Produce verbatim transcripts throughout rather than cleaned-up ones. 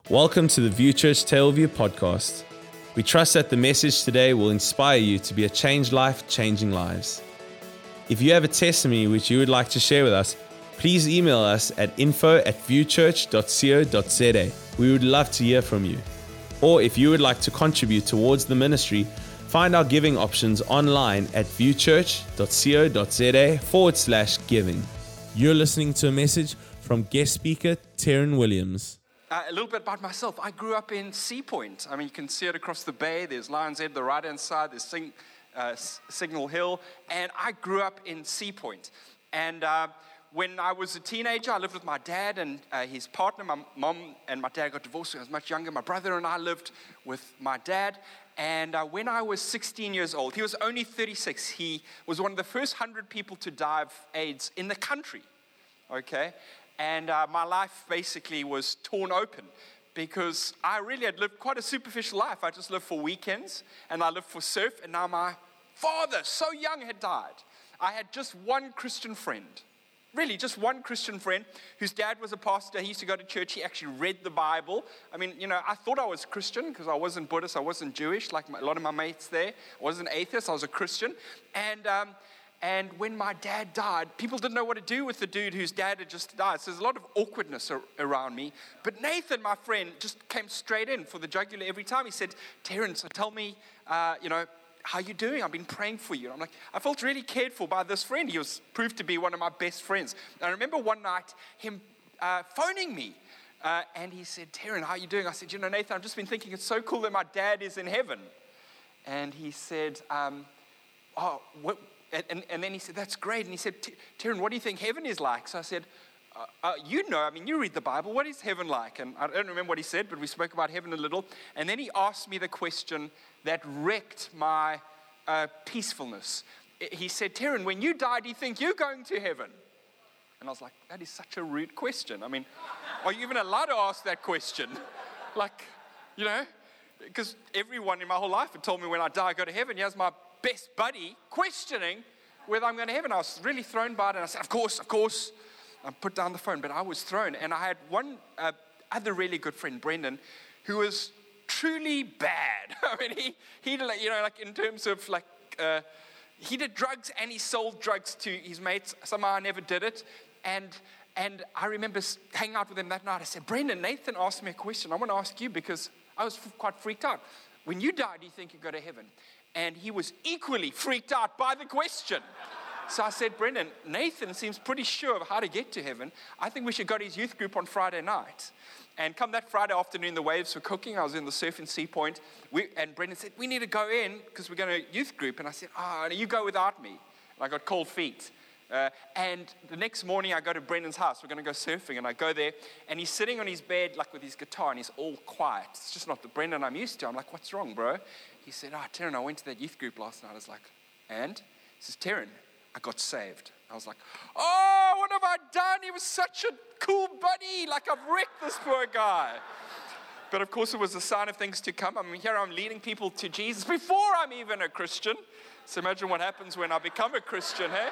Welcome to the View Church Tailview podcast. We trust that the message today will inspire you to be a changed life, changing lives. If you have a testimony which you would like to share with us, please email us at info at viewchurch dot co dot za. We would love to hear from you. Or if you would like to contribute towards the ministry, find our giving options online at viewchurch dot co dot za forward slash giving. You're listening to a message from guest speaker Taryn Williams. Uh, a little bit about myself. I grew up in Sea Point. I mean, you can see it across the bay. There's Lions Head, the right-hand side. There's Sing, uh, Signal Hill. And I grew up in Sea Point. And uh, when I was a teenager, I lived with my dad and uh, his partner. My mom and my dad got divorced when I was much younger. My brother and I lived with my dad. And uh, when I was sixteen years old, he was only thirty-six. He was one of the first one hundred people to die of AIDS in the country. Okay? And uh, my life basically was torn open because I really had lived quite a superficial life. I just lived for weekends and I lived for surf. And now my father, so young, had died. I had just one Christian friend, really just one Christian friend whose dad was a pastor. He used to go to church. He actually read the Bible. I mean, you know, I thought I was Christian because I wasn't Buddhist. I wasn't Jewish like my, a lot of my mates there. I wasn't atheist. I was a Christian. And um, And when my dad died, people didn't know what to do with the dude whose dad had just died. So there's a lot of awkwardness ar- around me. But Nathan, my friend, just came straight in for the jugular every time. He said, Terrence, so tell me, uh, you know, how you doing? I've been praying for you. And I'm like, I felt really cared for by this friend. He was proved to be one of my best friends. And I remember one night him uh, phoning me. Uh, and he said, Terrence, how you doing? I said, you know, Nathan, I've just been thinking it's so cool that my dad is in heaven. And he said, um, oh, what? And, and then he said, that's great. And he said, Taryn, what do you think heaven is like? So I said, uh, uh, you know, I mean, you read the Bible. What is heaven like? And I don't remember what he said, but we spoke about heaven a little. And then he asked me the question that wrecked my uh, peacefulness. He said, Taryn, when you die, do you think you're going to heaven? And I was like, that is such a rude question. I mean, are you even allowed to ask that question? Like, you know, because everyone in my whole life had told me when I die, I go to heaven. Here's my best buddy questioning whether I'm going to heaven. I was really thrown by it, and I said, of course, of course. I put down the phone, but I was thrown. And I had one uh, other really good friend, Brendan, who was truly bad. I mean, he, he you know, like in terms of like, uh, he did drugs and he sold drugs to his mates. Somehow I never did it. And and I remember hanging out with him that night. I said, Brendan, Nathan asked me a question. I want to ask you because I was quite freaked out. When you die, do you think you go to heaven? And he was equally freaked out by the question. So I said, Brendan, Nathan seems pretty sure of how to get to heaven. I think we should go to his youth group on Friday night. And come that Friday afternoon, the waves were cooking. I was in the surf in Sea Point. We, and Brendan said, we need to go in because we're going to youth group. And I said, oh, you go without me. And I got cold feet. Uh, and the next morning, I go to Brendan's house. We're going to go surfing. And I go there. And he's sitting on his bed, like with his guitar. And he's all quiet. It's just not the Brendan I'm used to. I'm like, what's wrong, bro? He said, oh, Taryn, I went to that youth group last night. I was like, and? He says, Taryn, I got saved. I was like, oh, what have I done? He was such a cool buddy. Like, I've wrecked this poor guy. But, of course, it was a sign of things to come. I mean, here I'm leading people to Jesus before I'm even a Christian. So imagine what happens when I become a Christian, hey?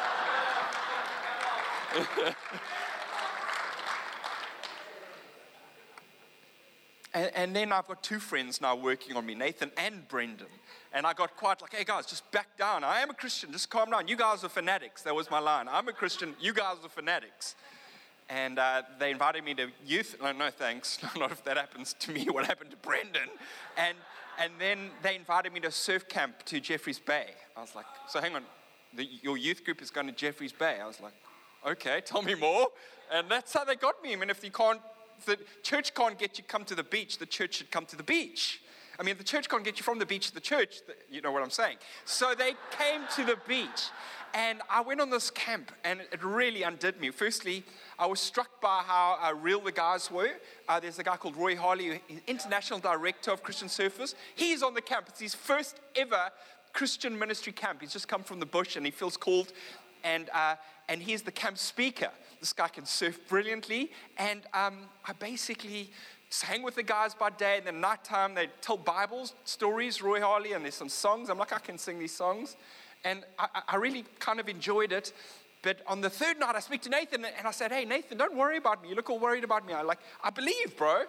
And, and then I've got two friends now working on me, Nathan and Brendan. And I got quite like, hey guys, just back down. I am a Christian, just calm down. You guys are fanatics. That was my line. I'm a Christian, you guys are fanatics. And uh, they invited me to youth. No, no thanks. Not if that happens to me, what happened to Brendan. And and then they invited me to surf camp to Jeffreys Bay. I was like, so hang on, the, your youth group is going to Jeffreys Bay. I was like, okay, tell me more. And that's how they got me. I mean, if you can't, if the church can't get you come to the beach, the church should come to the beach. I mean, if the church can't get you from the beach to the church, you know what I'm saying. So they came to the beach. And I went on this camp, and it really undid me. Firstly, I was struck by how uh, real the guys were. Uh, there's a guy called Roy Harley, International Director of Christian Surfers. He's on the camp. It's his first ever Christian ministry camp. He's just come from the bush, and he feels called. And uh, and he's the camp speaker. This guy can surf brilliantly. And um, I basically hang with the guys by day, and then at nighttime they tell Bible stories, Roy Harley, and there's some songs. I'm like, I can sing these songs. And I, I really kind of enjoyed it. But on the third night, I speak to Nathan, and I said, hey, Nathan, don't worry about me. You look all worried about me. I like, I believe, bro.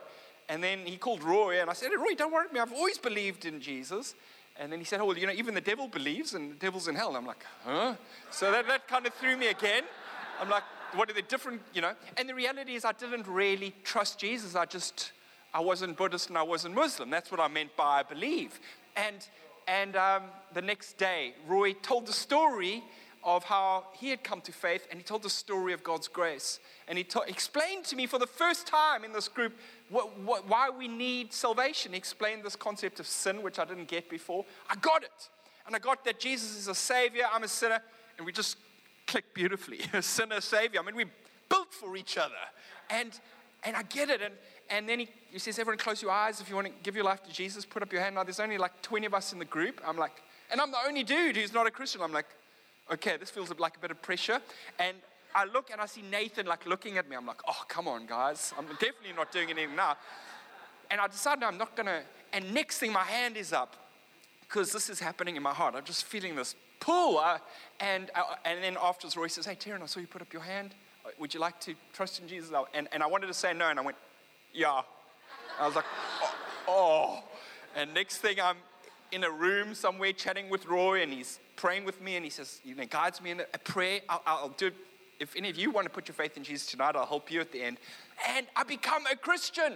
And then he called Roy, and I said, Roy, don't worry about me. I've always believed in Jesus. And then he said, oh, well, you know, even the devil believes, and the devil's in hell. And I'm like, huh? So that, that kind of threw me again. I'm like, what are the different, you know? And the reality is I didn't really trust Jesus. I just, I wasn't Buddhist and I wasn't Muslim. That's what I meant by I believe. And, and um, the next day, Roy told the story of how he had come to faith, and he told the story of God's grace. And he ta- explained to me for the first time in this group what, what, why we need salvation. He explained this concept of sin, which I didn't get before. I got it. And I got that Jesus is a savior, I'm a sinner, and we just clicked beautifully. A sinner, savior. I mean, we built for each other. And and I get it. And, and then he, he says, everyone close your eyes. If you want to give your life to Jesus, put up your hand. Now, there's only like twenty of us in the group. I'm like, and I'm the only dude who's not a Christian. I'm like, okay, this feels like a bit of pressure. And I look and I see Nathan like looking at me. I'm like, oh, come on, guys. I'm definitely not doing anything now. And I decided, no, I'm not going to. And next thing, my hand is up because this is happening in my heart. I'm just feeling this pull. Uh, and uh, and then afterwards, Roy says, hey, Taryn, I saw you put up your hand. Would you like to trust in Jesus? And, and I wanted to say no. And I went, yeah. I was like, oh, oh. And next thing, I'm in a room somewhere chatting with Roy, and he's praying with me, and he says, you know, guides me in a prayer. I'll, I'll do it. If any of you want to put your faith in Jesus tonight, I'll help you at the end. And I become a Christian.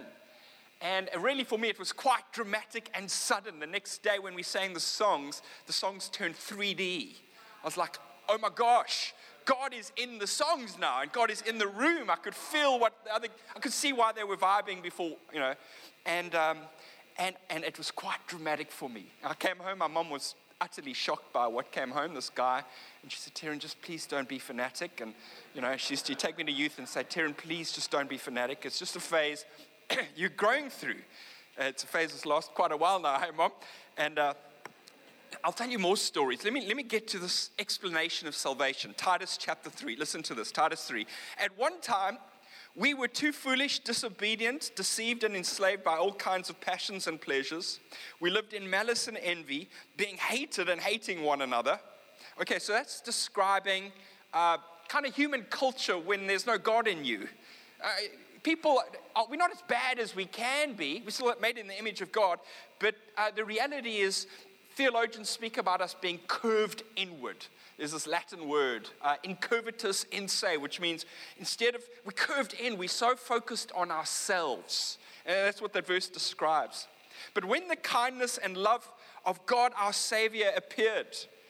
And really for me, it was quite dramatic and sudden. The next day when we sang the songs, the songs turned three D. I was like, oh my gosh, God is in the songs now, and God is in the room. I could feel what the other, I could see why they were vibing before, you know. And, um, and, and it was quite dramatic for me. I came home, my mom was utterly shocked by what came home, this guy. And she said, Taryn, just please don't be fanatic. And, you know, she used to take me to youth and say, Taryn, please just don't be fanatic. It's just a phase you're growing through. Uh, it's a phase that's lasted quite a while now, hey, Mom? And uh, I'll tell you more stories. Let me, let me get to this explanation of salvation. Titus chapter three. Listen to this, Titus three. At one time, we were too foolish, disobedient, deceived, and enslaved by all kinds of passions and pleasures. We lived in malice and envy, being hated and hating one another. Okay, so that's describing uh, kind of human culture when there's no God in you. Uh, people, we're not as bad as we can be. We're still made in the image of God. But uh, the reality is, theologians speak about us being curved inward. There's this Latin word, uh, incurvatus in se, which means instead of, we're curved in, we're so focused on ourselves. And that's what that verse describes. But when the kindness and love of God, our Savior, appeared,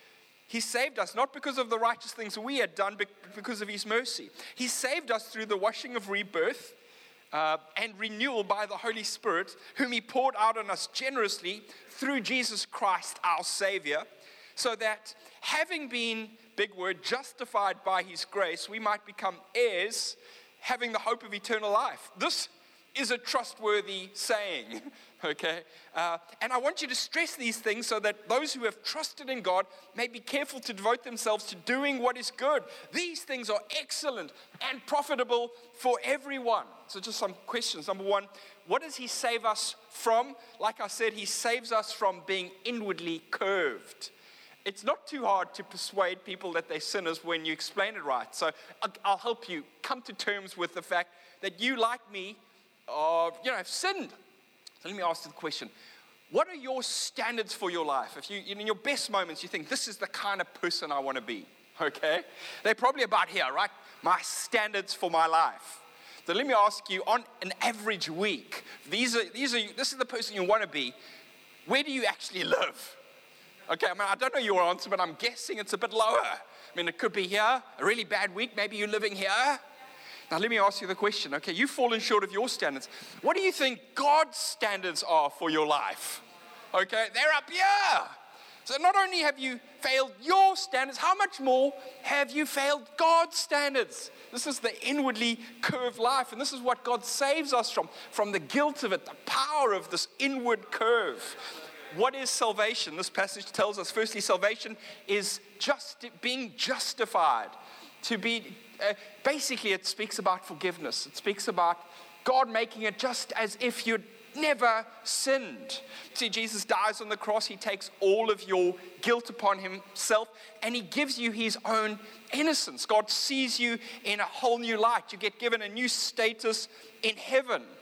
He saved us not because of the righteous things we had done, but because of His mercy. He saved us through the washing of rebirth uh, and renewal by the Holy Spirit, whom He poured out on us generously through Jesus Christ, our Savior, so that having been, big word, justified by His grace, we might become heirs, having the hope of eternal life. This is a trustworthy saying, okay? Uh, and I want you to stress these things so that those who have trusted in God may be careful to devote themselves to doing what is good. These things are excellent and profitable for everyone. So just some questions. Number one, what does He save us from? Like I said, He saves us from being inwardly curved. It's not too hard to persuade people that they're sinners when you explain it right. So I'll help you come to terms with the fact that you, like me, are, you know, have sinned. So let me ask you the question. What are your standards for your life? If you, in your best moments, you think, this is the kind of person I want to be, okay? They're probably about here, right? My standards for my life. So let me ask you, on an average week, these are, these are, this is the person you want to be. Where do you actually live? Okay, I mean, I don't know your answer, but I'm guessing it's a bit lower. I mean, it could be here, a really bad week, maybe you're living here. Now, let me ask you the question, okay? You've fallen short of your standards. What do you think God's standards are for your life? Okay, they're up here. So not only have you failed your standards, how much more have you failed God's standards? This is the inwardly curved life, and this is what God saves us from, from the guilt of it, the power of this inward curve. What is salvation? This passage tells us, firstly, salvation is just being justified. To be, uh, basically, it speaks about forgiveness. It speaks about God making it just as if you'd never sinned. See, Jesus dies on the cross. He takes all of your guilt upon Himself, and He gives you His own innocence. God sees you in a whole new light. You get given a new status in heaven.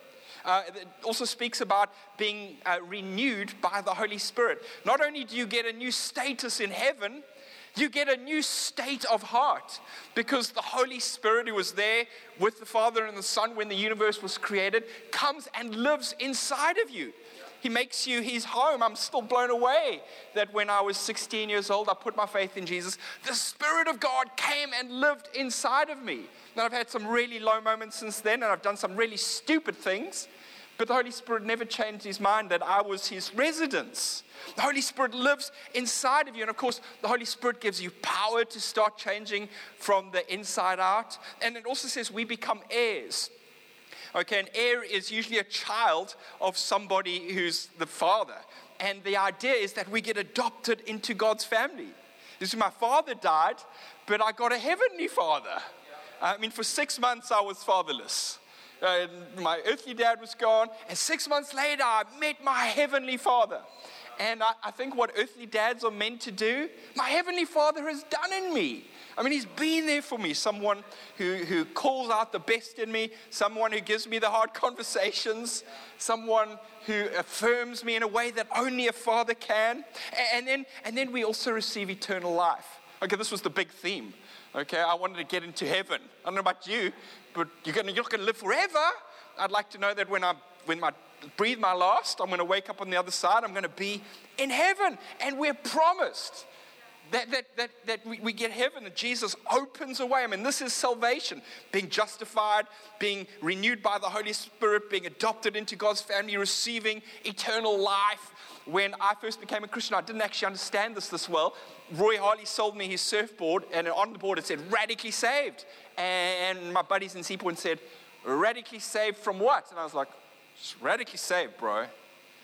Uh, it also speaks about being uh, renewed by the Holy Spirit. Not only do you get a new status in heaven, you get a new state of heart, because the Holy Spirit, who was there with the Father and the Son when the universe was created, comes and lives inside of you. He makes you his home. I'm still blown away that when I was sixteen years old, I put my faith in Jesus. The Spirit of God came and lived inside of me. Now, I've had some really low moments since then, and I've done some really stupid things, but the Holy Spirit never changed his mind that I was his residence. The Holy Spirit lives inside of you, and of course, the Holy Spirit gives you power to start changing from the inside out. And it also says we become heirs. Okay, an heir is usually a child of somebody who's the father. And the idea is that we get adopted into God's family. This is my father died, but I got a heavenly father. I mean, for six months I was fatherless. Uh, my earthly dad was gone, and six months later I met my heavenly father. And I, I think what earthly dads are meant to do, my heavenly father has done in me. I mean, he's been there for me, someone who, who calls out the best in me, someone who gives me the hard conversations, someone who affirms me in a way that only a father can. And then, and then we also receive eternal life. Okay, this was the big theme. Okay, I wanted to get into heaven. I don't know about you, but you're gonna, you're not going to live forever. I'd like to know that when I when I breathe my last, I'm going to wake up on the other side. I'm going to be in heaven, and we're promised that that that that we, we get heaven. That Jesus opens a way. I mean, this is salvation: being justified, being renewed by the Holy Spirit, being adopted into God's family, receiving eternal life. When I first became a Christian, I didn't actually understand this this well. Roy Harley sold me his surfboard, and on the board it said radically saved. And my buddies in Sea Point said, radically saved from what? And I was like, just radically saved, bro. I mean,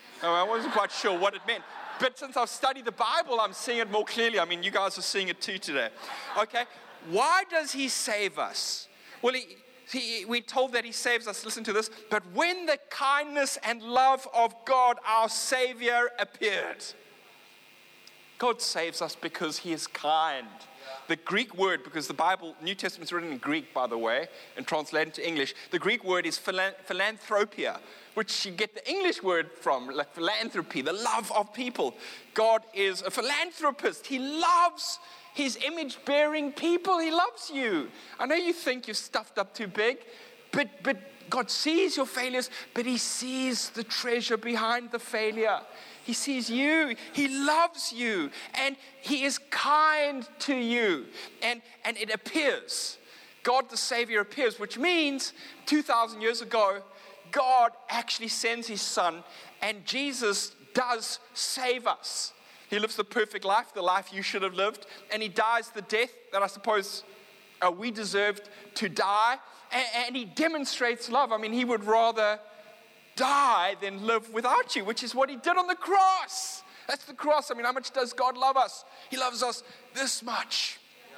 I wasn't quite sure what it meant. But since I've studied the Bible, I'm seeing it more clearly. I mean, you guys are seeing it too today. Okay, why does he save us? Well, he, he, we're told that he saves us. Listen to this. But when the kindness and love of God, our Savior, appeared. God saves us because he is kind. The Greek word, because the Bible, New Testament is written in Greek, by the way, and translated to English. The Greek word is philanthropia, which you get the English word from, like philanthropy, the love of people. God is a philanthropist. He loves his image-bearing people. He loves you. I know you think you're stuffed up too big, but, but God sees your failures, but he sees the treasure behind the failure. He sees you. He loves you. And he is kind to you. And, and it appears. God the Savior appears, which means two thousand years ago, God actually sends his son, and Jesus does save us. He lives the perfect life, the life you should have lived, and he dies the death that I suppose uh, we deserved to die, and, and he demonstrates love. I mean, he would rather die than live without you, which is what he did on the cross. That's the cross. I mean, how much does God love us? He loves us this much.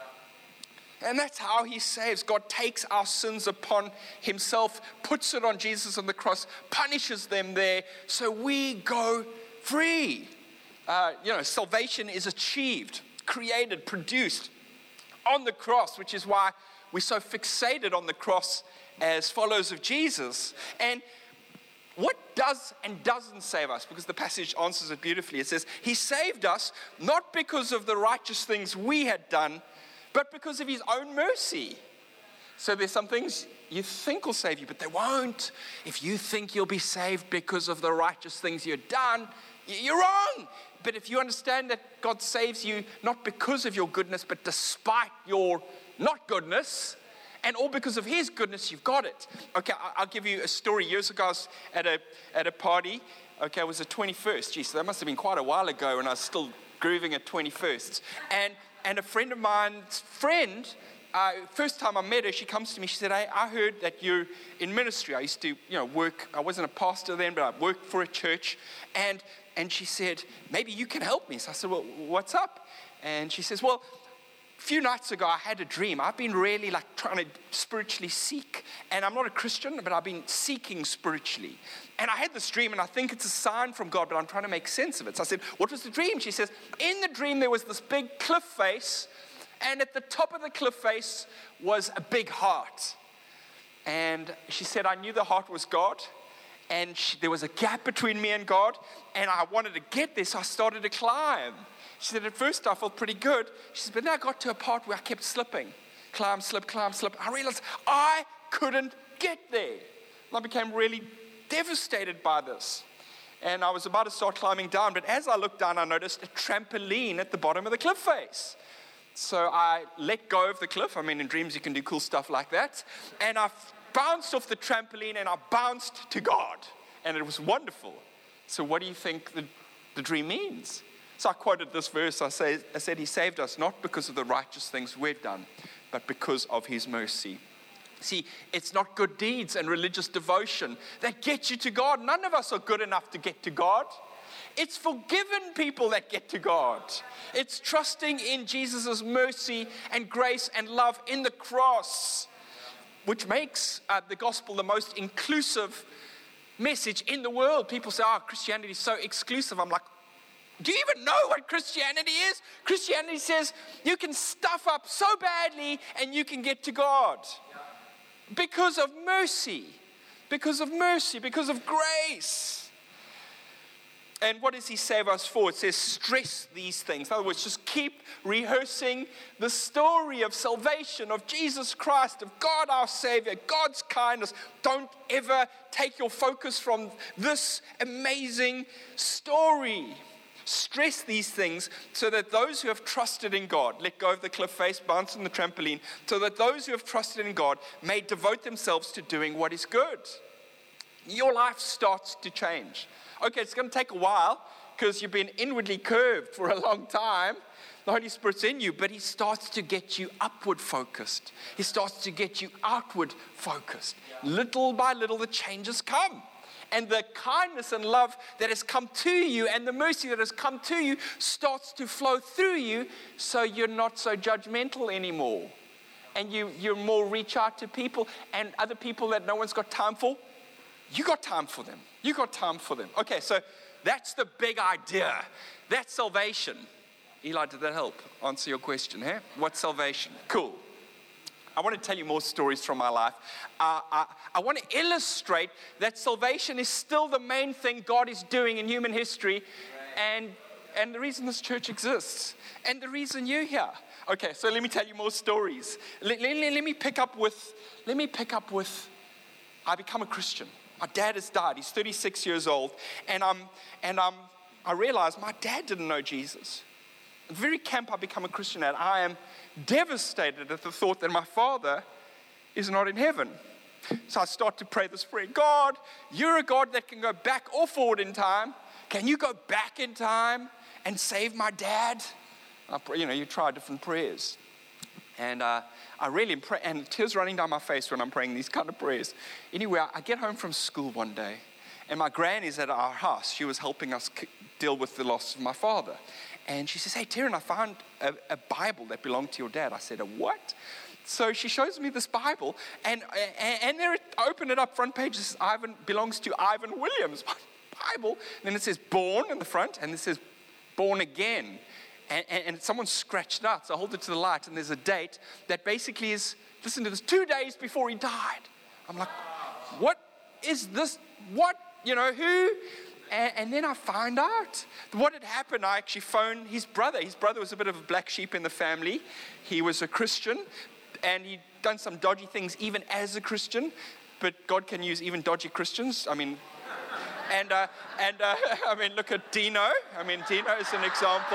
And that's how he saves. God takes our sins upon himself, puts it on Jesus on the cross, punishes them there, so we go free. Uh, you know, salvation is achieved, created, produced on the cross, which is why we're so fixated on the cross as followers of Jesus. And what does and doesn't save us? Because the passage answers it beautifully. It says, he saved us not because of the righteous things we had done, but because of his own mercy. So there's some things you think will save you, but they won't. If you think you'll be saved because of the righteous things you've done, you're wrong. But if you understand that God saves you not because of your goodness, but despite your not goodness, and all because of his goodness, you've got it. Okay, I'll give you a story. Years ago, I was at a, at a party. Okay, it was the twenty-first. Geez, so that must have been quite a while ago when I was still grooving at twenty-firsts. And, and a friend of mine's friend, uh, first time I met her, she comes to me, she said, hey, I heard that you're in ministry. I used to, you know, work, I wasn't a pastor then, but I worked for a church. And, and she said, maybe you can help me. So I said, well, what's up? And she says, well, a few nights ago, I had a dream. I've been really like trying to spiritually seek. And I'm not a Christian, but I've been seeking spiritually. And I had this dream, and I think it's a sign from God, but I'm trying to make sense of it. So I said, what was the dream? She says, in the dream, there was this big cliff face. And at the top of the cliff face was a big heart. And she said, I knew the heart was God. and she, there was a gap between me and God, and I wanted to get there, so I started to climb. She said, at first I felt pretty good. She said, but then I got to a part where I kept slipping. Climb, slip, climb, slip. I realized I couldn't get there. And I became really devastated by this. And I was about to start climbing down, but as I looked down, I noticed a trampoline at the bottom of the cliff face. So I let go of the cliff. I mean, in dreams, you can do cool stuff like that. And I bounced off the trampoline, and I bounced to God. And it was wonderful. So what do you think the, the dream means? So I quoted this verse. I, say, I said, he saved us not because of the righteous things we've done, but because of his mercy. See, it's not good deeds and religious devotion that get you to God. None of us are good enough to get to God. It's forgiven people that get to God. It's trusting in Jesus' mercy and grace and love in the cross, which makes uh, the gospel the most inclusive message in the world. People say, oh, Christianity is so exclusive. I'm like, do you even know what Christianity is? Christianity says you can stuff up so badly and you can get to God. Because of mercy, because of mercy, because of grace. And what does he save us for? It says stress these things. In other words, just keep rehearsing the story of salvation, of Jesus Christ, of God our Savior, God's kindness. Don't ever take your focus from this amazing story. Stress these things so that those who have trusted in God, let go of the cliff face, bounce on the trampoline, so that those who have trusted in God may devote themselves to doing what is good. Your life starts to change. Okay, it's going to take a while because you've been inwardly curved for a long time. The Holy Spirit's in you, but he starts to get you upward focused. He starts to get you outward focused. Little by little, the changes come. And the kindness and love that has come to you and the mercy that has come to you starts to flow through you, so you're not so judgmental anymore. And you, you're more reach out to people and other people that no one's got time for. You got time for them. You got time for them. Okay, so that's the big idea. That's salvation. Eli, did that help answer your question? Huh? What's salvation? Cool. I want to tell you more stories from my life. Uh, I, I want to illustrate that salvation is still the main thing God is doing in human history, and, and the reason this church exists, and the reason you're here. Okay, so let me tell you more stories. Let, let, let me pick up with, let me pick up with, I become a Christian. My dad has died. He's thirty-six years old, and, um, and um, I realized my dad didn't know Jesus. The very camp I become a Christian at, I am devastated at the thought that my father is not in heaven. So I start to pray this prayer. God, you're a God that can go back or forward in time. Can you go back in time and save my dad? I pray, you know, you try different prayers. And uh, I really pray, and tears running down my face when I'm praying these kind of prayers. Anyway, I get home from school one day, and my gran is at our house. She was helping us deal with the loss of my father. And she says, hey, Taryn, I found a, a Bible that belonged to your dad. I said, a what? So she shows me this Bible, and and, and there, it, open it up, front page, this Ivan belongs to Ivan Williams Bible. And then it says born in the front, and it says born again. And, and, and someone scratched it out, so I hold it to the light, and there's a date that basically is, listen to this, two days before he died. I'm like, what is this? What, you know, who? And, and then I find out what had happened. I actually phoned his brother. His brother was a bit of a black sheep in the family. He was a Christian, and he'd done some dodgy things even as a Christian, but God can use even dodgy Christians. I mean, and, uh, and uh, I mean, look at Dino. I mean, Dino is an example.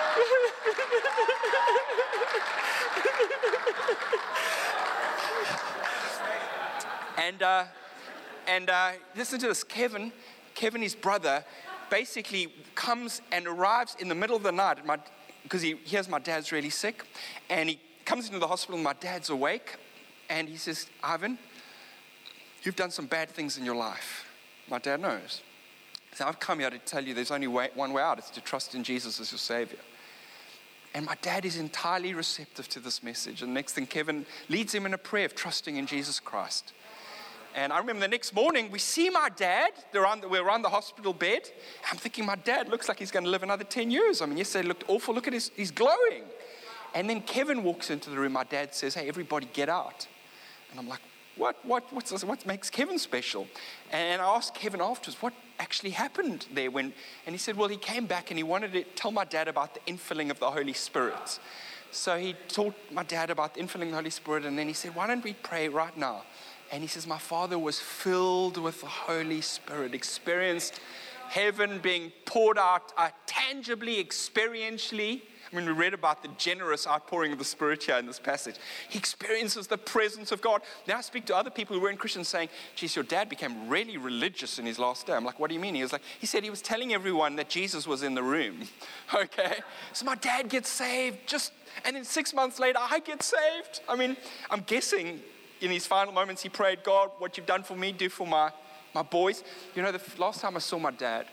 and uh, and uh, listen to this. Kevin, Kevin, his brother, basically comes and arrives in the middle of the night because he hears my dad's really sick, and he comes into the hospital. And my dad's awake, and he says, "Ivan, you've done some bad things in your life." My dad knows. So I've come here to tell you there's only way, one way out. It's to trust in Jesus as your Savior. And my dad is entirely receptive to this message. And next thing, Kevin leads him in a prayer of trusting in Jesus Christ. And I remember the next morning, we see my dad. They're on the, we're on the hospital bed. I'm thinking, my dad looks like he's going to live another ten years. I mean, yesterday he looked awful. Look at his, he's glowing. And then Kevin walks into the room. My dad says, hey, everybody get out. And I'm like, what, what, what's this, what makes Kevin special? And I asked Kevin afterwards, what actually happened there? When, and he said, well, he came back and he wanted to tell my dad about the infilling of the Holy Spirit. So he taught my dad about the infilling of the Holy Spirit, and then he said, why don't we pray right now? And he says, my father was filled with the Holy Spirit, experienced heaven being poured out uh, tangibly, experientially. I mean, we read about the generous outpouring of the Spirit here in this passage. He experiences the presence of God. Now I speak to other people who weren't Christians saying, geez, your dad became really religious in his last day. I'm like, what do you mean? He was like, he said he was telling everyone that Jesus was in the room. Okay? So my dad gets saved, just, and then six months later, I get saved. I mean, I'm guessing in his final moments, he prayed, God, what you've done for me, do for my, my boys. You know, the last time I saw my dad,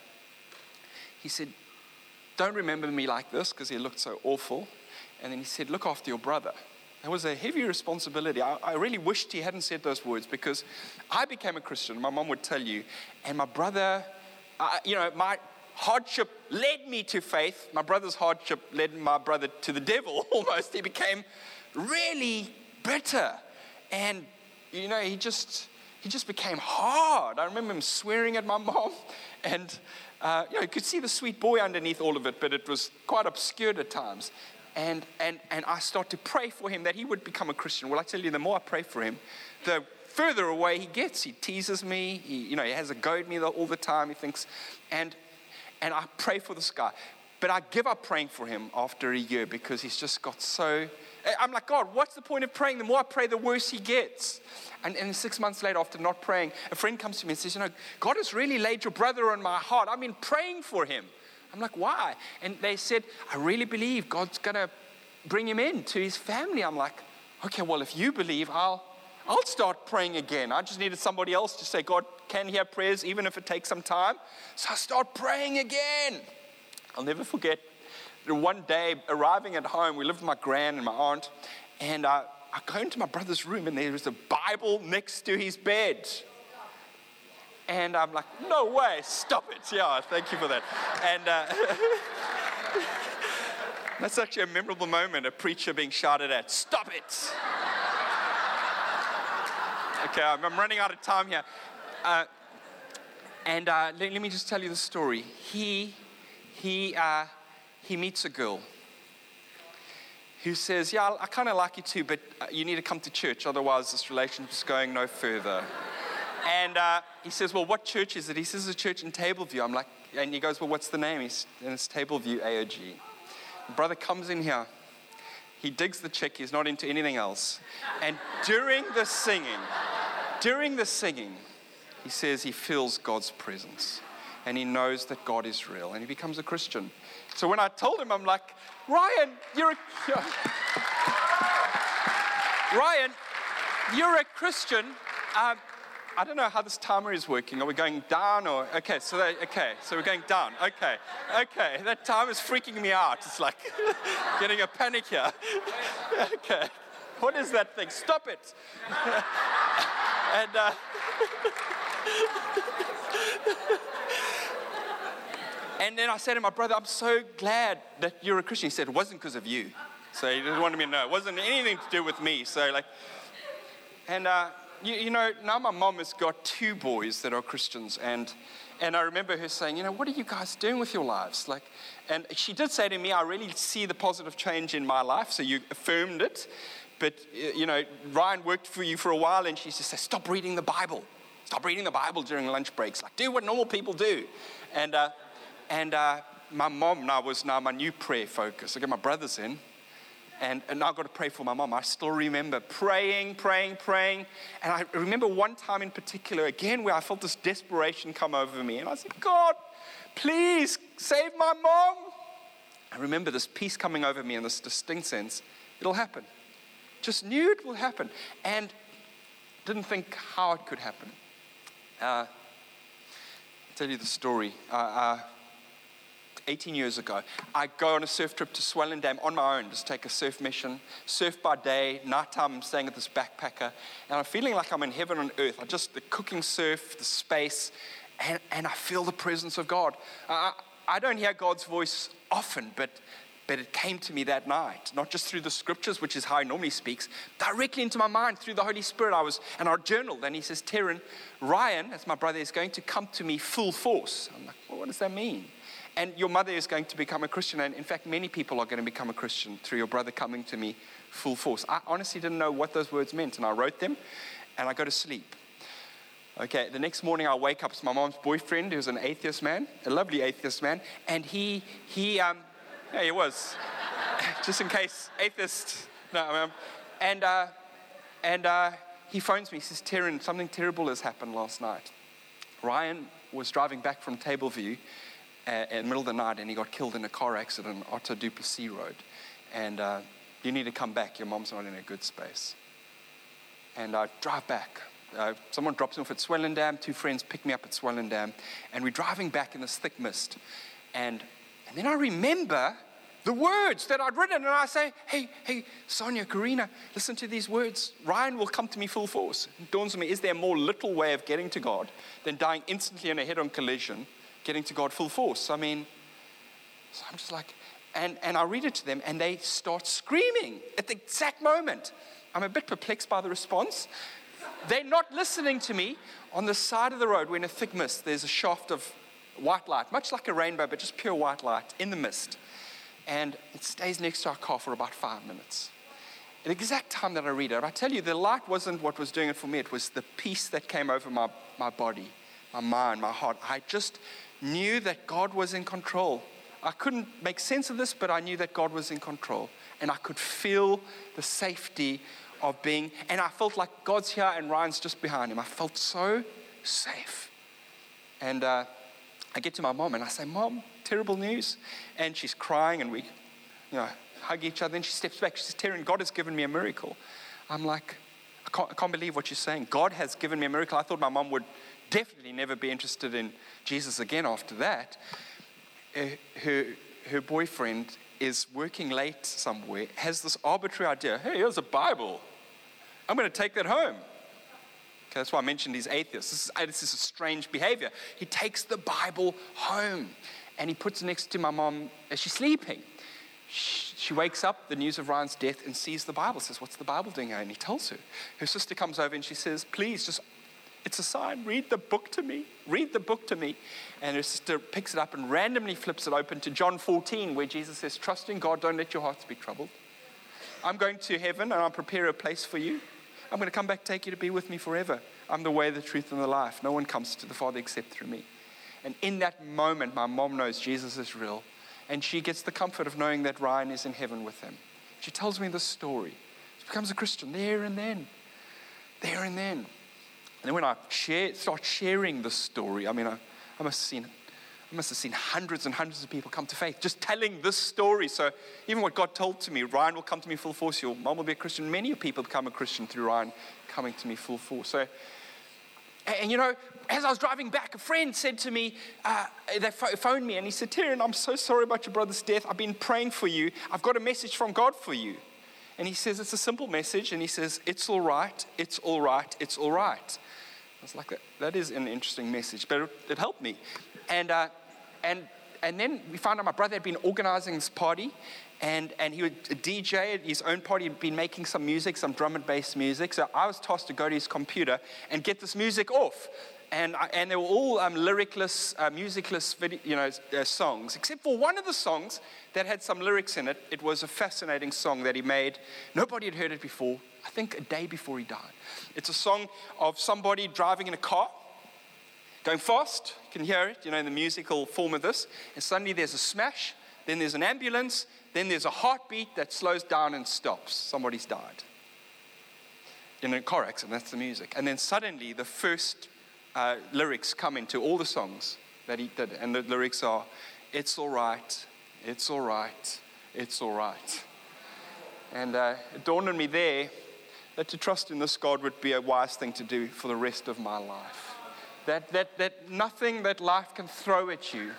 he said, don't remember me like this, because he looked so awful. And then he said, look after your brother. That was a heavy responsibility. I, I really wished he hadn't said those words, because I became a Christian, my mom would tell you, and my brother, uh, you know, my hardship led me to faith. My brother's hardship led my brother to the devil almost. He became really bitter. And, you know, he just he just became hard. I remember him swearing at my mom. And, uh, you know, you could see the sweet boy underneath all of it, but it was quite obscured at times. And, and, and I started to pray for him that he would become a Christian. Well, I tell you, the more I pray for him, the further away he gets. He teases me. He, you know, he has a go at me all the time, he thinks. And, and I pray for this guy. But I give up praying for him after a year, because he's just got so... I'm like, God, what's the point of praying? The more I pray, the worse he gets. And, and six months later, after not praying, a friend comes to me and says, you know, God has really laid your brother on my heart. I've been praying for him. I'm like, why? And they said, I really believe God's going to bring him in to his family. I'm like, okay, well, if you believe, I'll I'll start praying again. I just needed somebody else to say, God can hear prayers, even if it takes some time. So I start praying again. I'll never forget. One day, arriving at home, we lived with my gran and my aunt, and uh, I go into my brother's room, and there was a Bible next to his bed. And I'm like, no way, stop it. Yeah, thank you for that. And uh, that's actually a memorable moment, a preacher being shouted at, stop it. Okay, I'm, I'm running out of time here. Uh, and uh, let, let me just tell you the story. He, he, uh, He meets a girl who says, yeah, I kind of like you too, but you need to come to church, otherwise this relationship's going no further. And uh, he says, well, what church is it? He says, it's a church in Tableview. I'm like, and he goes, well, what's the name? He's, and it's Tableview A O G. The brother comes in here. He digs the chick. He's not into anything else. And during the singing, during the singing, he says he feels God's presence. And he knows that God is real. And he becomes a Christian. So when I told him, I'm like, Ryan, you're a, you're, Ryan, you're a Christian. Um, I don't know how this timer is working. Are we going down or, okay, so they, okay, so we're going down. Okay, okay, that time is freaking me out. It's like getting a panic here. Okay, what is that thing? Stop it. and, uh, And then I said to my brother, I'm so glad that you're a Christian. He said, it wasn't because of you. So he just wanted me to know. It wasn't anything to do with me. So like, and uh, you, you know, now my mom has got two boys that are Christians. And and I remember her saying, you know, what are you guys doing with your lives? Like, and she did say to me, I really see the positive change in my life. So you affirmed it. But, you know, Ryan worked for you for a while. And she just said, stop reading the Bible. Stop reading the Bible during lunch breaks. Like, do what normal people do. And, uh, And uh, my mom now was now my new prayer focus. I get my brothers in, and, and now I've got to pray for my mom. I still remember praying, praying, praying. And I remember one time in particular, again, where I felt this desperation come over me. And I said, God, please save my mom. I remember this peace coming over me in this distinct sense. It'll happen. Just knew it will happen. And didn't think how it could happen. Uh, I'll tell you the story. Uh, uh, eighteen years ago, I go on a surf trip to Swellendam on my own, just take a surf mission, surf by day, nighttime I'm staying at this backpacker, and I'm feeling like I'm in heaven on earth. I just, the cooking surf, the space, and, and I feel the presence of God. Uh, I don't hear God's voice often, but But it came to me that night, not just through the scriptures, which is how he normally speaks, directly into my mind through the Holy Spirit. I was, and I journaled, and he says, Terran, Ryan, that's my brother, is going to come to me full force. I'm like, well, what does that mean? And your mother is going to become a Christian, and in fact, many people are going to become a Christian through your brother coming to me full force. I honestly didn't know what those words meant, and I wrote them, and I go to sleep. Okay, the next morning I wake up, it's my mom's boyfriend, who's an atheist man, a lovely atheist man, and he, he, um, yeah, he was, just in case, atheist, no, um, and, uh, and uh, he phones me, he says, Terran, something terrible has happened last night. Ryan was driving back from Tableview uh, in the middle of the night, and he got killed in a car accident on Otto Duplessis Road, and uh, you need to come back, your mom's not in a good space. And I drive back. Uh, someone drops me off at Swellendam, two friends pick me up at Swellendam, and we're driving back in this thick mist. And, and then I remember the words that I'd written, and I say, hey, hey, Sonia, Karina, listen to these words. Ryan will come to me full force. It dawns on me, is there a more literal way of getting to God than dying instantly in a head-on collision, getting to God full force? I mean, so I'm just like, and, and I read it to them, and they start screaming at the exact moment. I'm a bit perplexed by the response. They're not listening to me. On the side of the road, we're in a thick mist. There's a shaft of white light, much like a rainbow, but just pure white light in the mist. And it stays next to our car for about five minutes. At the exact time that I read it, I tell you, the light wasn't what was doing it for me. It was the peace that came over my, my body, my mind, my heart. I just knew that God was in control. I couldn't make sense of this, but I knew that God was in control. And I could feel the safety of being, and I felt like God's here and Ryan's just behind him. I felt so safe. And uh, I get to my mom and I say, Mom, terrible news. And she's crying and we, you know, hug each other. And she steps back. She says, Terran, God has given me a miracle. I'm like, I can't, I can't believe what you're saying. God has given me a miracle. I thought my mom would definitely never be interested in Jesus again after that. Uh, her, her boyfriend is working late somewhere, has this arbitrary idea, hey, here's a Bible. I'm going to take that home. Okay, that's why I mentioned he's atheist. This is, this is a strange behavior. He takes the Bible home and he puts it next to my mom as she's sleeping. She, she wakes up, the news of Ryan's death, and sees the Bible. Says, what's the Bible doing here? And he tells her. Her sister comes over and she says, please, just, it's a sign. Read the book to me. Read the book to me. And her sister picks it up and randomly flips it open to John fourteen, where Jesus says, trust in God, don't let your hearts be troubled. I'm going to heaven and I'll prepare a place for you. I'm going to come back, take you to be with me forever. I'm the way, the truth, and the life. No one comes to the Father except through me. And in that moment, my mom knows Jesus is real. And she gets the comfort of knowing that Ryan is in heaven with him. She tells me this story. She becomes a Christian there and then. There and then. And then when I share, start sharing this story, I mean, I, I must have seen I must have seen hundreds and hundreds of people come to faith just telling this story. So even what God told to me, Ryan will come to me full force, your mom will be a Christian. Many people become a Christian through Ryan coming to me full force. So, and, and you know, as I was driving back, a friend said to me, uh, they phoned me and he said, Terran, I'm so sorry about your brother's death. I've been praying for you. I've got a message from God for you. And he says, it's a simple message. And he says, it's all right, it's all right, it's all right. I was like, that, that is an interesting message, but it, it helped me. And, uh, And and then we found out my brother had been organizing this party, and, and he would D J at his own party. He'd been making some music, some drum and bass music. So I was tasked to go to his computer and get this music off. And I, and they were all um, lyricless, uh, musicless, video, you know, uh, songs, except for one of the songs that had some lyrics in it. It was a fascinating song that he made. Nobody had heard it before. I think a day before he died. It's a song of somebody driving in a car, going fast, you can hear it, you know, in the musical form of this. And suddenly there's a smash, then there's an ambulance, then there's a heartbeat that slows down and stops. Somebody's died. In a car accident, that's the music. And then suddenly the first uh, lyrics come into all the songs that he did. And the lyrics are, it's all right, it's all right, it's all right. And uh, it dawned on me there that to trust in this God would be a wise thing to do for the rest of my life. That, that, that nothing that life can throw at you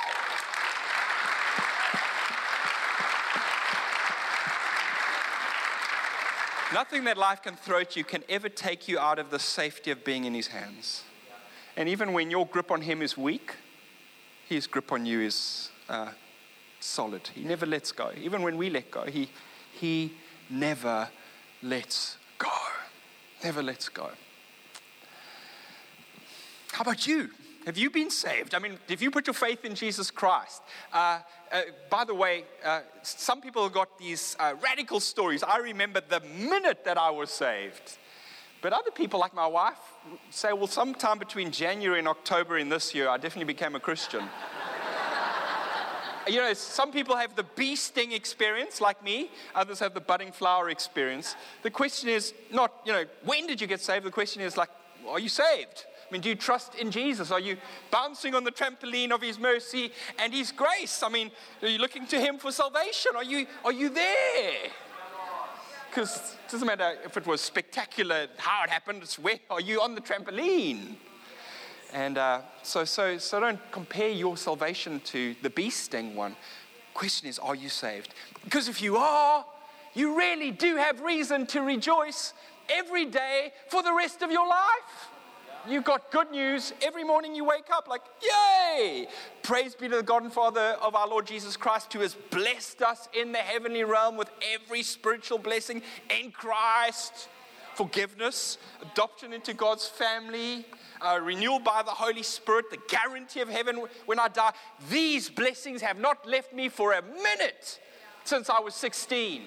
nothing that life can throw at you can ever take you out of the safety of being in his hands. And even when your grip on him is weak, his grip on you is uh, solid. He never lets go. Even when we let go, he, he never lets go. Never lets go. How about you? Have you been saved? I mean, if you put your faith in Jesus Christ, uh, uh, by the way, uh, some people have got these uh, radical stories. I remember the minute that I was saved. But other people, like my wife, say, well, sometime between January and October in this year, I definitely became a Christian. You know, some people have the bee sting experience, like me. Others have the budding flower experience. The question is not, you know, when did you get saved? The question is, like, are you saved? I mean, do you trust in Jesus? Are you bouncing on the trampoline of His mercy and His grace? I mean, are you looking to Him for salvation? Are you, are you there? Because it doesn't matter if it was spectacular, how it happened, it's where are you on the trampoline? And uh, so, so, so don't compare your salvation to the bee sting one. Question is, are you saved? Because if you are, you really do have reason to rejoice every day for the rest of your life. You've got good news. Every morning you wake up like, yay! Praise be to the God and Father of our Lord Jesus Christ, who has blessed us in the heavenly realm with every spiritual blessing in Christ. Forgiveness, adoption into God's family, uh, renewal by the Holy Spirit, the guarantee of heaven when I die. These blessings have not left me for a minute since I was sixteen.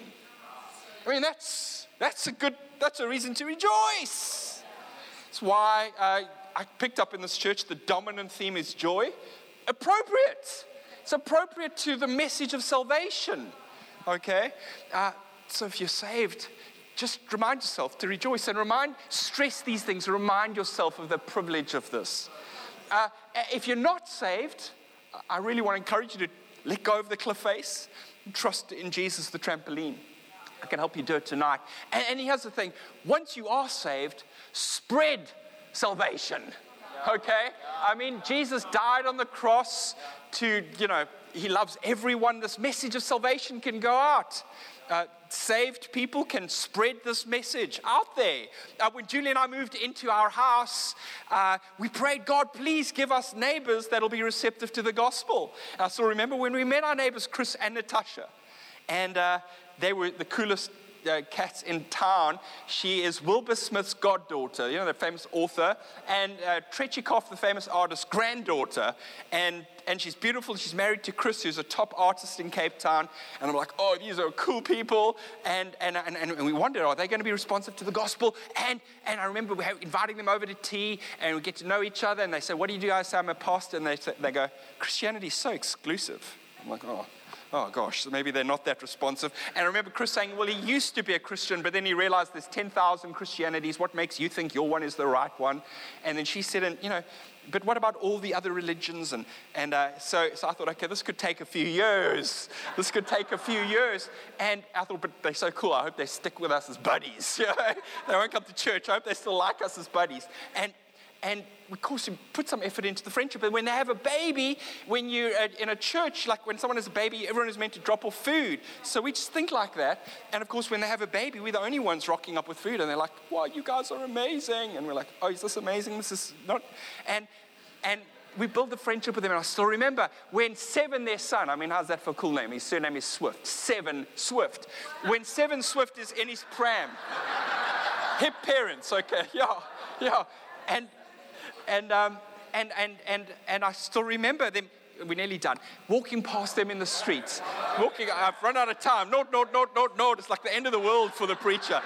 I mean, that's that's a good, that's a reason to rejoice. That's why uh, I picked up in this church the dominant theme is joy. Appropriate. It's appropriate to the message of salvation. Okay? Uh, so if you're saved, just remind yourself to rejoice and remind, stress these things, remind yourself of the privilege of this. Uh, if you're not saved, I really want to encourage you to let go of the cliff face and trust in Jesus, the trampoline. I can help you do it tonight. And, and here's the thing. Once you are saved, spread salvation. Okay? I mean, Jesus died on the cross to, you know, He loves everyone. This message of salvation can go out. Uh, saved people can spread this message out there. Uh, when Julie and I moved into our house, uh, we prayed, God, please give us neighbors that'll be receptive to the gospel. Uh, so remember when we met our neighbors, Chris and Natasha, and uh, they were the coolest uh, cats in town. She is Wilbur Smith's goddaughter, you know, the famous author, and uh, Tretyakov, the famous artist's granddaughter, and and she's beautiful. She's married to Chris, who's a top artist in Cape Town. And I'm like, oh, these are cool people. And and and, and we wondered, are they going to be responsive to the gospel? And and I remember we have, inviting them over to tea, and we get to know each other. And they say, what do you do? I say, I'm a pastor. And they say, they go, Christianity is so exclusive. I'm like, oh. Oh, gosh, so maybe they're not that responsive. And I remember Chris saying, well, he used to be a Christian, but then he realized there's ten thousand Christianities. What makes you think your one is the right one? And then she said, and you know, but what about all the other religions? And and uh, so, so I thought, okay, this could take a few years. This could take a few years. And I thought, but they're so cool. I hope they stick with us as buddies. You know? They won't come to church. I hope they still like us as buddies. And And of course, you put some effort into the friendship. And when they have a baby, when you're in a church, like when someone has a baby, everyone is meant to drop off food. So we just think like that. And of course, when they have a baby, we're the only ones rocking up with food. And they're like, wow, you guys are amazing. And we're like, oh, is this amazing? This is not. And and we build a friendship with them. And I still remember when Seven, their son, I mean, how's that for a cool name? His surname is Swift. Seven Swift. When Seven Swift is in his pram. Hip parents, okay, yeah, yeah. And And um, and and and and I still remember them. We're nearly done. Walking past them in the streets. Walking. I've run out of time. No, no, no, no, no. It's like the end of the world for the preacher.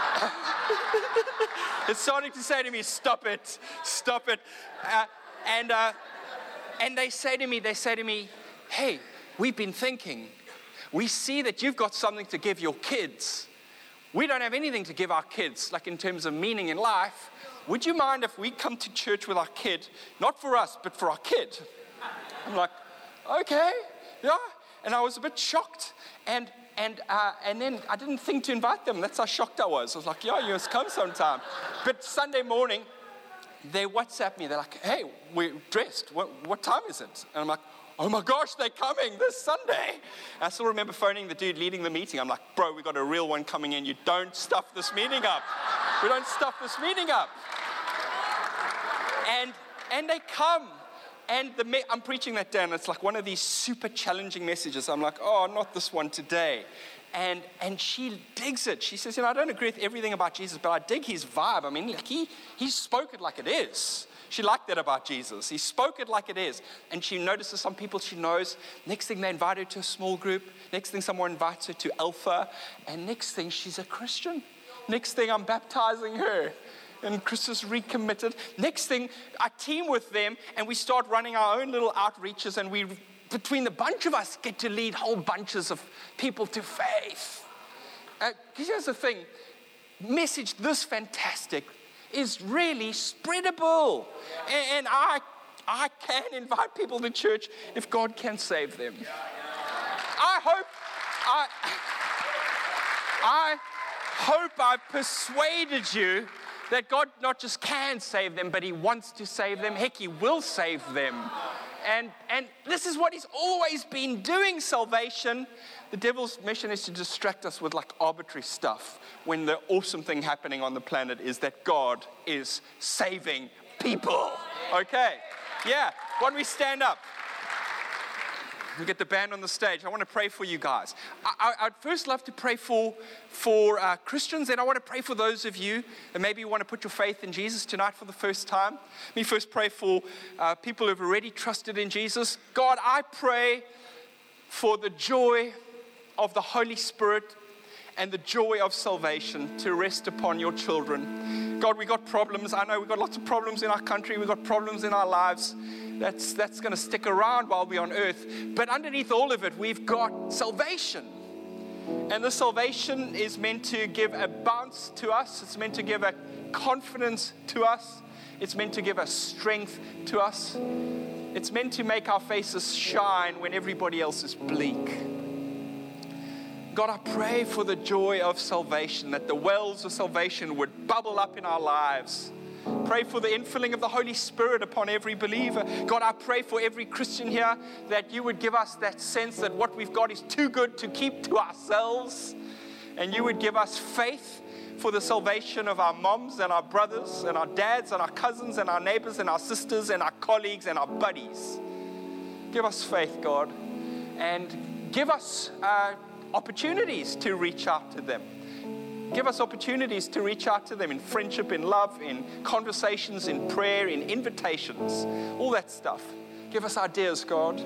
It's starting to say to me, "Stop it, stop it," uh, and uh, and they say to me, they say to me, "Hey, we've been thinking. We see that you've got something to give your kids. We don't have anything to give our kids, like in terms of meaning in life. Would you mind if we come to church with our kid, not for us, but for our kid?" I'm like, okay, yeah. And I was a bit shocked. And and uh, and then I didn't think to invite them. That's how shocked I was. I was like, yeah, you must come sometime. But Sunday morning, they WhatsApp me. They're like, hey, we're dressed. What, what time is it? And I'm like, oh my gosh, they're coming this Sunday. And I still remember phoning the dude leading the meeting. I'm like, bro, we got a real one coming in. You don't stuff this meeting up. We don't stuff this meeting up. And and they come and the me- I'm preaching that day, and it's like one of these super challenging messages. I'm like, oh, not this one today. And and she digs it. She says, you know, I don't agree with everything about Jesus, but I dig his vibe. I mean, like he, he spoke it like it is. She liked that about Jesus. He spoke it like it is. And she notices some people she knows. Next thing, they invite her to a small group. Next thing, someone invites her to Alpha. And next thing, she's a Christian. Next thing, I'm baptizing her. And Chris is recommitted. Next thing, I team with them, and we start running our own little outreaches, and we, between the bunch of us, get to lead whole bunches of people to faith. Uh, here's the thing. Message this fantastic is really spreadable. And, and I, I can invite people to church if God can save them. I hope, I, I hope I persuaded you that God not just can save them, but he wants to save them. Heck, he will save them. And, and this is what he's always been doing, salvation. The devil's mission is to distract us with like arbitrary stuff, when the awesome thing happening on the planet is that God is saving people. Okay, yeah, why don't we stand up? We get the band on the stage. I want to pray for you guys. I, I, I'd first love to pray for, for uh, Christians, and I want to pray for those of you that maybe want to put your faith in Jesus tonight for the first time. Let me first pray for uh, people who have already trusted in Jesus. God, I pray for the joy of the Holy Spirit and the joy of salvation to rest upon your children. God, we got problems. I know we've got lots of problems in our country. We've got problems in our lives. That's, that's going to stick around while we're on earth. But underneath all of it, we've got salvation. And the salvation is meant to give a bounce to us. It's meant to give a confidence to us. It's meant to give us strength to us. It's meant to make our faces shine when everybody else is bleak. God, I pray for the joy of salvation, that the wells of salvation would bubble up in our lives. Pray for the infilling of the Holy Spirit upon every believer. God, I pray for every Christian here that you would give us that sense that what we've got is too good to keep to ourselves. And you would give us faith for the salvation of our moms and our brothers and our dads and our cousins and our neighbors and our sisters and our colleagues and our buddies. Give us faith, God. And give us uh, opportunities to reach out to them. Give us opportunities to reach out to them in friendship, in love, in conversations, in prayer, in invitations, all that stuff. Give us ideas, God.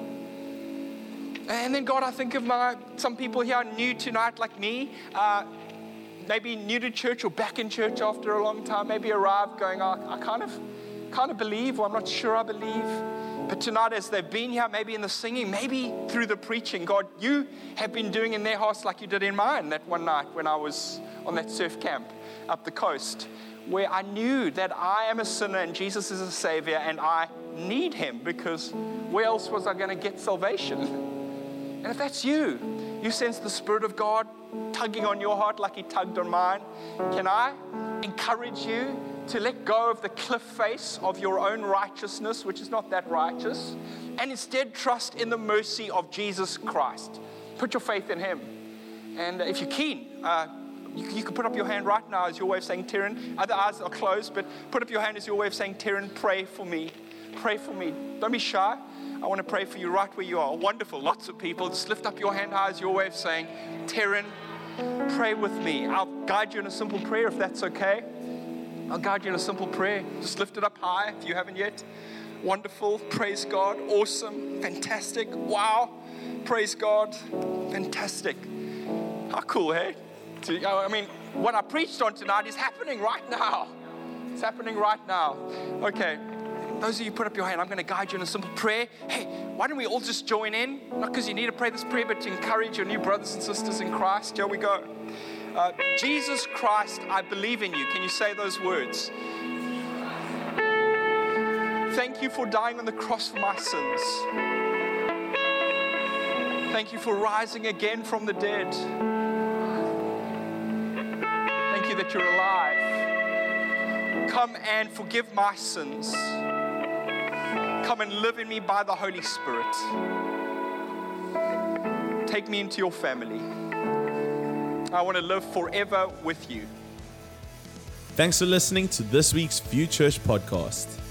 And then, God, I think of my some people here new tonight like me, uh, maybe new to church or back in church after a long time, maybe arrived going, oh, I kind of, kind of believe, or I'm not sure I believe. But tonight, as they've been here, maybe in the singing, maybe through the preaching, God, you have been doing in their hearts like you did in mine that one night when I was on that surf camp up the coast, where I knew that I am a sinner and Jesus is a Savior and I need him, because where else was I going to get salvation? And if that's you, you sense the Spirit of God tugging on your heart like he tugged on mine, can I encourage you to let go of the cliff face of your own righteousness, which is not that righteous, and instead trust in the mercy of Jesus Christ. Put your faith in him. And if you're keen, uh, you, you can put up your hand right now as your way of saying, Taryn. Other eyes are closed, but put up your hand as your way of saying, Taryn, pray for me. Pray for me. Don't be shy. I want to pray for you right where you are. Wonderful. Lots of people. Just lift up your hand high as your way of saying, Taryn, pray with me. I'll guide you in a simple prayer if that's okay. I'll guide you in a simple prayer. Just lift it up high if you haven't yet. Wonderful. Praise God. Awesome. Fantastic. Wow. Praise God. Fantastic. How cool, hey? I mean, what I preached on tonight is happening right now. It's happening right now. Okay. Those of you put up your hand, I'm going to guide you in a simple prayer. Hey, why don't we all just join in? Not because you need to pray this prayer, but to encourage your new brothers and sisters in Christ. Here we go. Uh, Jesus Christ, I believe in you. Can you say those words? Thank you for dying on the cross for my sins. Thank you for rising again from the dead. Thank you that you're alive. Come and forgive my sins. Come and live in me by the Holy Spirit. Take me into your family. I want to live forever with you. Thanks for listening to this week's View Church podcast.